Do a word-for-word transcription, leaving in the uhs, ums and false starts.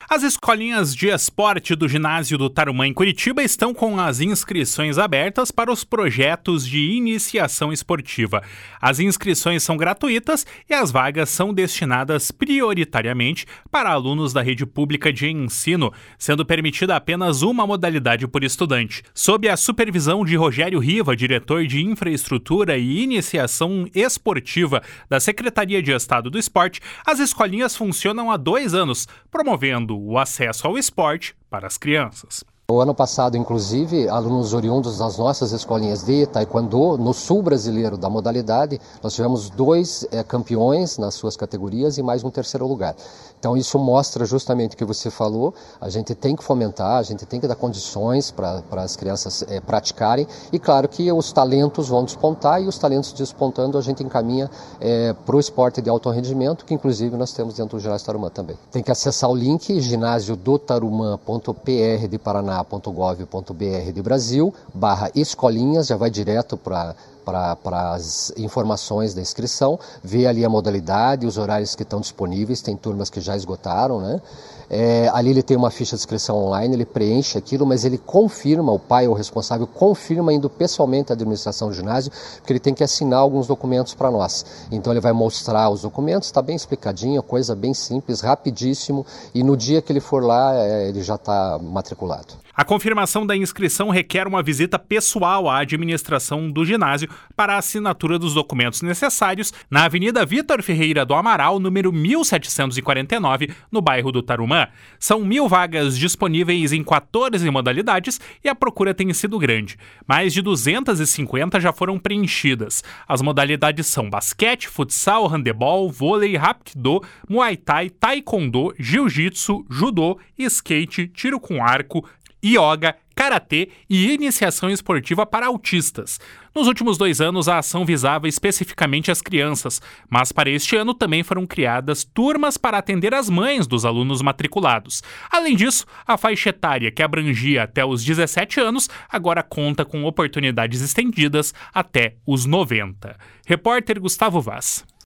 As escolinhas de esporte do ginásio do Tarumã em Curitiba estão com as inscrições abertas para os projetos de iniciação esportiva. As inscrições são gratuitas e as vagas são destinadas prioritariamente para alunos da rede pública de ensino, sendo permitida apenas uma modalidade por estudante. Sob a supervisão de Rogério Riva, diretor de Infraestrutura e Iniciação Esportiva da Secretaria de Estado do Esporte, as escolinhas funcionam há dois anos, promovendo o acesso ao esporte para as crianças. O ano passado, inclusive, alunos oriundos das nossas escolinhas de taekwondo, no sul brasileiro da modalidade, nós tivemos dois é, campeões nas suas categorias e mais um terceiro lugar. Então isso mostra justamente o que você falou, a gente tem que fomentar, a gente tem que dar condições para as crianças é, praticarem e claro que os talentos vão despontar e os talentos despontando a gente encaminha é, para o esporte de alto rendimento, que inclusive nós temos dentro do ginásio Tarumã também. Tem que acessar o link ginásio do tarumã ponto p r de paraná ponto gov ponto b r de Brasil, barra escolinhas, já vai direto para para as informações da inscrição, vê ali a modalidade, os horários que estão disponíveis, tem turmas que já esgotaram, né? É, ali ele tem uma ficha de inscrição online, ele preenche aquilo, mas ele confirma, o pai ou o responsável confirma indo pessoalmente à administração do ginásio, porque ele tem que assinar alguns documentos para nós. Então ele vai mostrar os documentos, está bem explicadinho, coisa bem simples, rapidíssimo, e no dia que ele for lá, é, ele já está matriculado. A confirmação da inscrição requer uma visita pessoal à administração do ginásio para a assinatura dos documentos necessários na Avenida Vitor Ferreira do Amaral, número mil setecentos e quarenta e nove, no bairro do Tarumã. São mil vagas disponíveis em quatorze modalidades e a procura tem sido grande. Mais de duzentas e cinquenta já foram preenchidas. As modalidades são basquete, futsal, handebol, vôlei, rapkido, muay thai, taekwondo, jiu-jitsu, judô, skate, tiro com arco, yoga, karatê e iniciação esportiva para autistas. Nos últimos dois anos, a ação visava especificamente as crianças, mas para este ano também foram criadas turmas para atender as mães dos alunos matriculados. Além disso, a faixa etária, que abrangia até os dezessete anos, agora conta com oportunidades estendidas até os noventa. Repórter Gustavo Vaz.